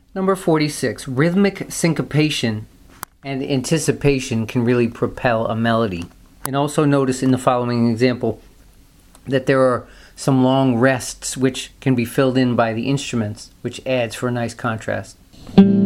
Number 46, rhythmic syncopation and anticipation can really propel a melody. And also notice in the following example that there are some long rests which can be filled in by the instruments, which adds for a nice contrast.